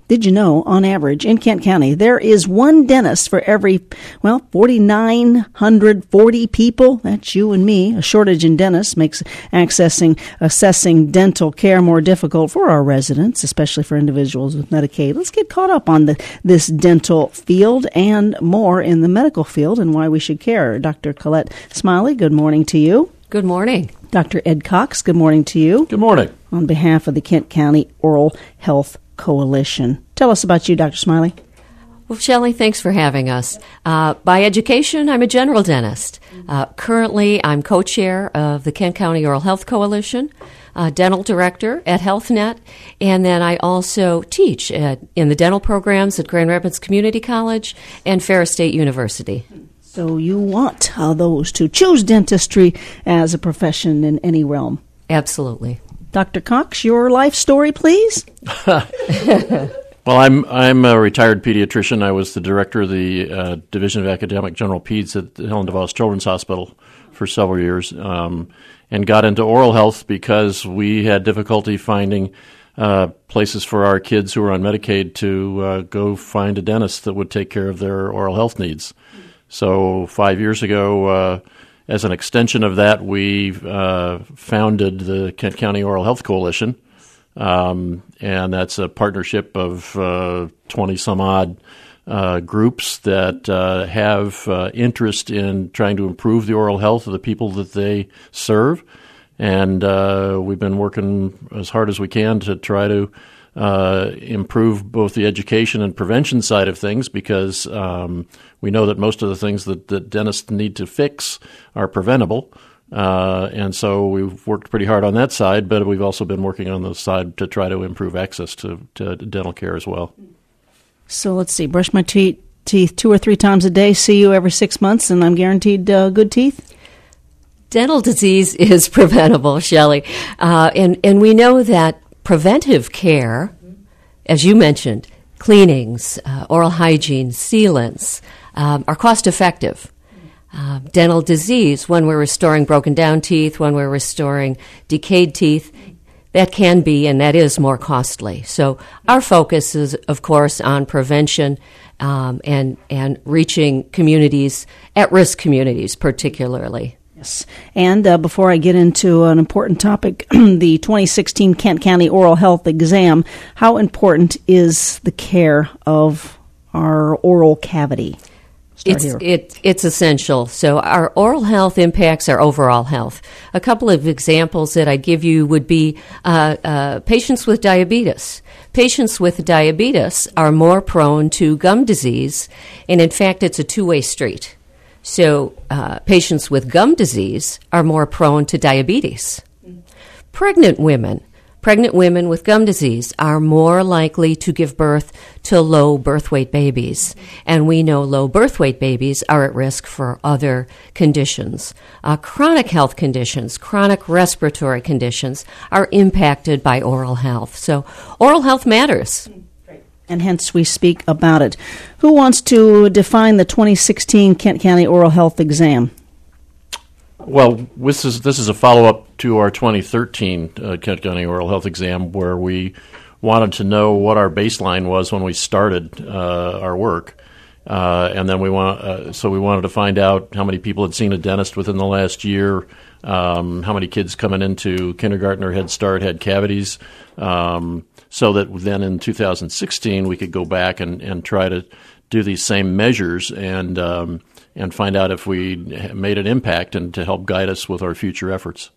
Did you know, on average, in Kent County, there is one dentist for every, 4,940 people? That's you and me. A shortage in dentists makes assessing dental care more difficult for our residents, especially for individuals with Medicaid. Let's get caught up on this dental field and more in the medical field and why we should care. Dr. Colette Smiley, good morning to you. Good morning. Dr. Ed Cox, good morning to you. Good morning. On behalf of the Kent County Oral Health Coalition. Tell us about you, Dr. Smiley. Well, Shelley, thanks for having us. By education, I'm a general dentist. Currently, I'm co-chair of the Kent County Oral Health Coalition, dental director at HealthNet, and then I also teach in the dental programs at Grand Rapids Community College and Ferris State University. So you want those to choose dentistry as a profession in any realm? Absolutely. Dr. Cox, your life story, please. Well, I'm a retired pediatrician. I was the director of the Division of Academic General Peds at the Helen DeVos Children's Hospital for several years, and got into oral health because we had difficulty finding places for our kids who were on Medicaid to go find a dentist that would take care of their oral health needs. So 5 years ago, as an extension of that, we founded the Kent County Oral Health Coalition, and that's a partnership of 20-some-odd groups that have interest in trying to improve the oral health of the people that they serve. And we've been working as hard as we can to try to improve both the education and prevention side of things because we know that most of the things that dentists need to fix are preventable. And so we've worked pretty hard on that side, but we've also been working on the side to try to improve access to dental care as well. So let's see, brush my teeth 2 or 3 times a day, see you every 6 months, and I'm guaranteed good teeth? Dental disease is preventable, Shelley. And we know that preventive care, as you mentioned, cleanings, oral hygiene, sealants, are cost-effective. Dental disease, when we're restoring broken down teeth, when we're restoring decayed teeth, that can be and that is more costly. So our focus is, of course, on prevention and reaching communities, at-risk communities particularly. Yes. And before I get into an important topic, the 2016 Kent County Oral Health Exam, how important is the care of our oral cavity? It's essential. So our oral health impacts our overall health. A couple of examples that I'd give you would be patients with diabetes. Patients with diabetes are more prone to gum disease, and in fact, it's a two-way street. So patients with gum disease are more prone to diabetes. Pregnant women with gum disease are more likely to give birth to low birth weight babies. And we know low birth weight babies are at risk for other conditions. Chronic health conditions, chronic respiratory conditions are impacted by oral health. So oral health matters. And hence we speak about it. Who wants to define the 2016 Kent County Oral Health Exam? Well, this is a follow-up to our 2013 Kent County Oral Health Exam, where we wanted to know what our baseline was when we started our work, and then we wanted to find out how many people had seen a dentist within the last year, how many kids coming into kindergarten or Head Start had cavities, so that then in 2016 we could go back and try to do these same measures and find out if we made an impact and to help guide us with our future efforts.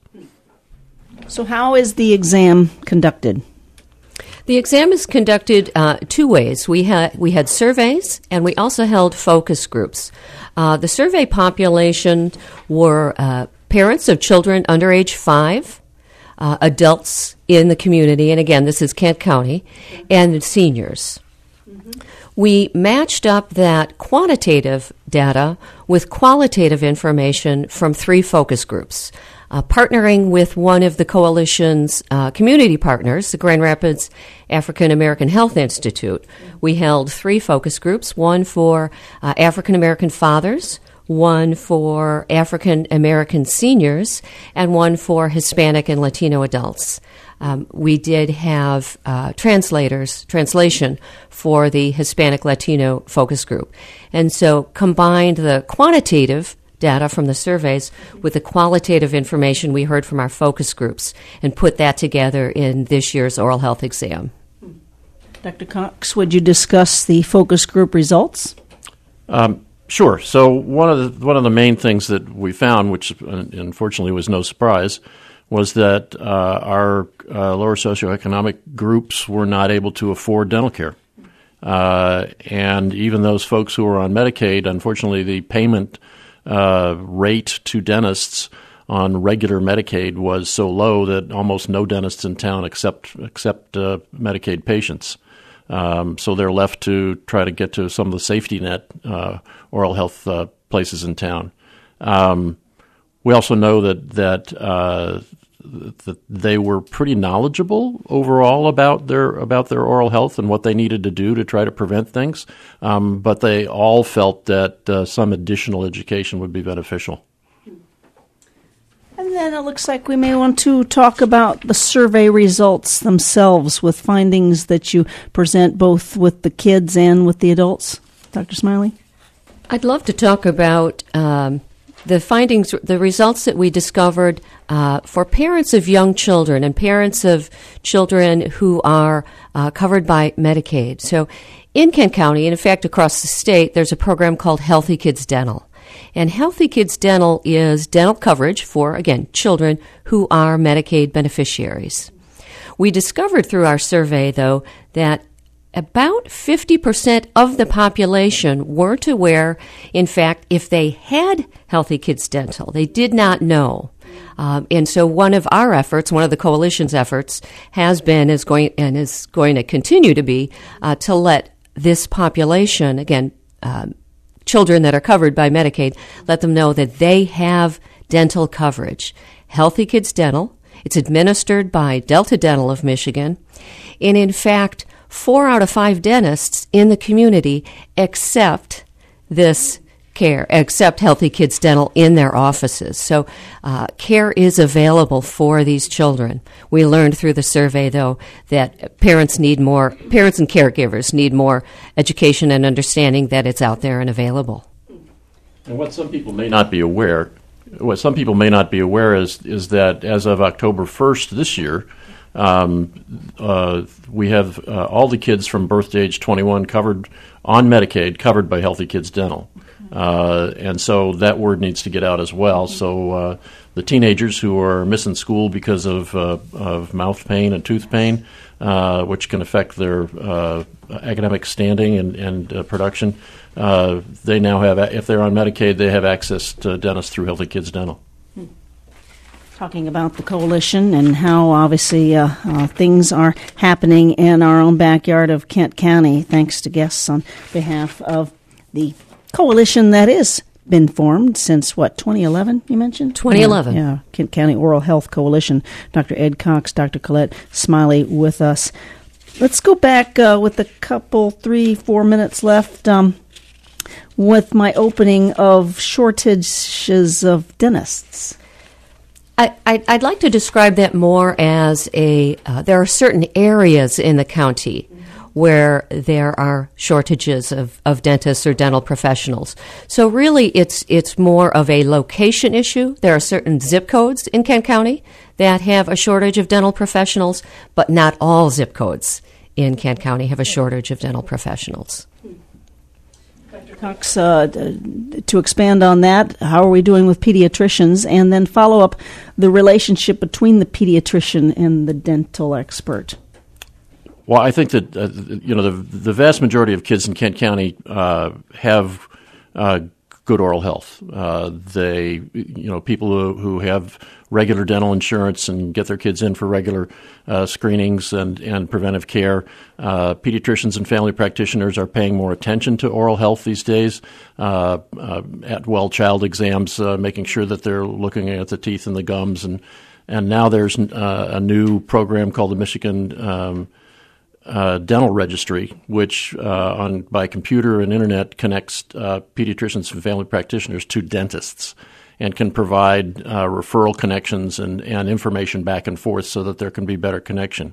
So how is the exam conducted? The exam is conducted 2 ways. We had surveys, and we also held focus groups. The survey population were parents of children under age 5, adults in the community, and again, this is Kent County, and seniors. Mm-hmm. We matched up that quantitative data with qualitative information from 3 focus groups. Partnering with one of the coalition's community partners, the Grand Rapids African American Health Institute, we held 3 focus groups, one for African American fathers, one for African American seniors, and one for Hispanic and Latino adults. We did have translation for the Hispanic Latino focus group. And so combined the quantitative data from the surveys with the qualitative information we heard from our focus groups and put that together in this year's oral health exam. Dr. Cox, would you discuss the focus group results? Sure. So one of the main things that we found, which unfortunately was no surprise, was that our lower socioeconomic groups were not able to afford dental care. And even those folks who were on Medicaid, unfortunately, the payment rate to dentists on regular Medicaid was so low that almost no dentists in town accept Medicaid patients. So they're left to try to get to some of the safety net oral health places in town. We also know that they were pretty knowledgeable overall about their oral health and what they needed to do to try to prevent things, but they all felt that some additional education would be beneficial. And then it looks like we may want to talk about the survey results themselves with findings that you present both with the kids and with the adults. Dr. Smiley? I'd love to talk about the findings, the results that we discovered for parents of young children and parents of children who are covered by Medicaid. So in Kent County, and in fact across the state, there's a program called Healthy Kids Dental. And Healthy Kids Dental is dental coverage for, again, children who are Medicaid beneficiaries. We discovered through our survey, though, that about 50% of the population weren't aware, in fact, if they had Healthy Kids Dental. They did not know. And so one of our efforts, one of the coalition's efforts, is going to continue to be to let this population, again, children that are covered by Medicaid, let them know that they have dental coverage. Healthy Kids Dental. It's administered by Delta Dental of Michigan. And in fact, 4 out of 5 dentists in the community accept Healthy Kids Dental in their offices. So care is available for these children. We learned through the survey, though, that parents and caregivers need more education and understanding that it's out there and available. And what some people may not be aware is that as of October 1st this year, we have all the kids from birth to age 21 covered on Medicaid, covered by Healthy Kids Dental. And so that word needs to get out as well. So the teenagers who are missing school because of mouth pain and tooth pain, which can affect their academic standing and production, they now have, if they're on Medicaid, they have access to dentists through Healthy Kids Dental. Talking about the coalition and how obviously things are happening in our own backyard of Kent County, thanks to guests on behalf of the coalition that has been formed since, 2011, you mentioned? 2011. Yeah, Kent County Oral Health Coalition. Dr. Ed Cox, Dr. Colette Smiley with us. Let's go back with a couple, 3-4 minutes left with my opening of shortages of dentists. I'd like to describe that more as there are certain areas in the county where there are shortages of dentists or dental professionals. So really it's more of a location issue. There are certain zip codes in Kent County that have a shortage of dental professionals, but not all zip codes in Kent County have a shortage of dental professionals. Dr. Cox, to expand on that, how are we doing with pediatricians? And then follow up the relationship between the pediatrician and the dental expert. Well, I think that the vast majority of kids in Kent County have good oral health. People who have regular dental insurance and get their kids in for regular screenings and preventive care. Pediatricians and family practitioners are paying more attention to oral health these days. At child exams, making sure that they're looking at the teeth and the gums, and now there's a new program called the Michigan dental registry, which by computer and internet connects pediatricians and family practitioners to dentists, and can provide referral connections and information back and forth so that there can be better connection.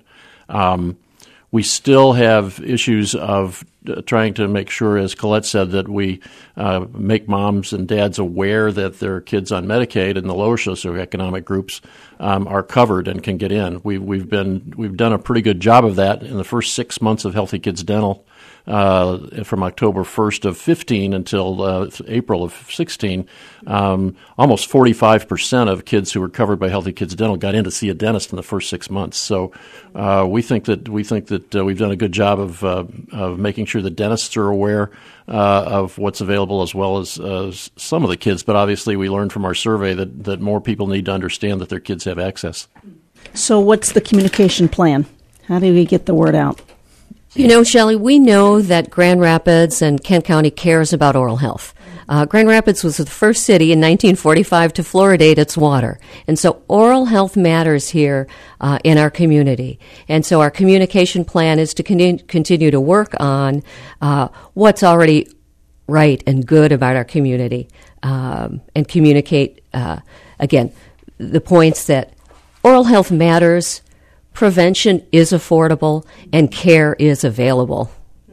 We still have issues of trying to make sure, as Colette said, that we make moms and dads aware that their kids on Medicaid in the lower socioeconomic groups are covered and can get in. We've done a pretty good job of that in the first 6 months of Healthy Kids Dental. From October 1st of 15 until April of 16, almost 45% of kids who were covered by Healthy Kids Dental got in to see a dentist in the first 6 months. So we think that we've done a good job of making sure that dentists are aware of what's available, as well as some of the kids. But obviously, we learned from our survey that more people need to understand that their kids have access. So what's the communication plan? How do we get the word out? You know, Shelley, we know that Grand Rapids and Kent County cares about oral health. Grand Rapids was the first city in 1945 to fluoridate its water. And so oral health matters here in our community. And so our communication plan is to continue to work on what's already right and good about our community and communicate, again, the points that oral health matters, prevention is affordable, and care is available.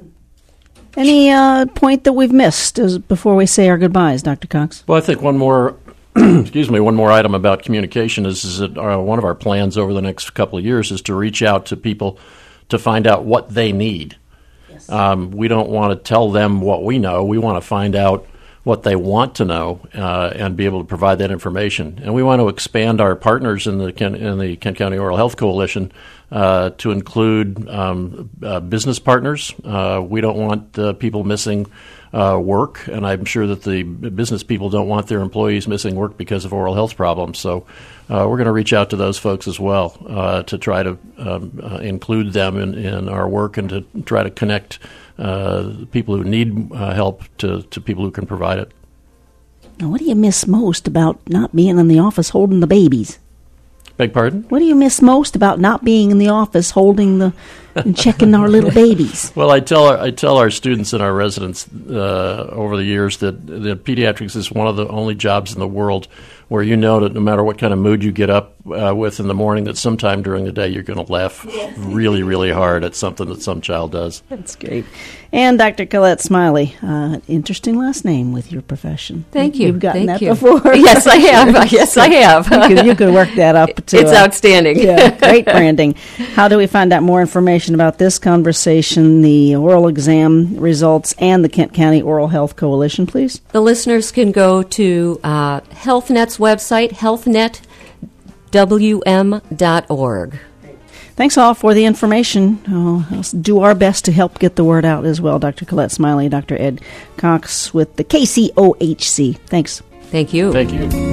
Any point that we've missed before we say our goodbyes, Dr. Cox? Well, I think one more one more item about communication is that one of our plans over the next couple of years is to reach out to people to find out what they need. Yes. We don't want to tell them what we know. We want to find out what they want to know and be able to provide that information. And we want to expand our partners in the Kent County Oral Health Coalition to include business partners. We don't want people missing work, and I'm sure that the business people don't want their employees missing work because of oral health problems. So we're going to reach out to those folks as well to try to include them in our work and to try to connect people who need help to people who can provide it. Now, what do you miss most about not being in the office holding the babies? Beg pardon? What do you miss most about not being in the office holding and checking our little babies? Well, I tell our students and our residents over the years that pediatrics is one of the only jobs in the world where you know that no matter what kind of mood you get up with in the morning, that sometime during the day you're going to laugh really, really hard at something that some child does. That's great. And Dr. Colette Smiley, interesting last name with your profession. Thank you. You've gotten Thank that you. before. Yes, I have. Yes, I have. You could work that up too. It's outstanding. Yeah, great branding. How do we find out more information about this conversation, the oral exam results, and the Kent County Oral Health Coalition, please? The listeners can go to HealthNet's website, healthnetwm.org. Thanks all for the information. Let's do our best to help get the word out as well. Dr. Colette Smiley, Dr. Ed Cox with the KCOHC. Thanks. Thank you. Thank you.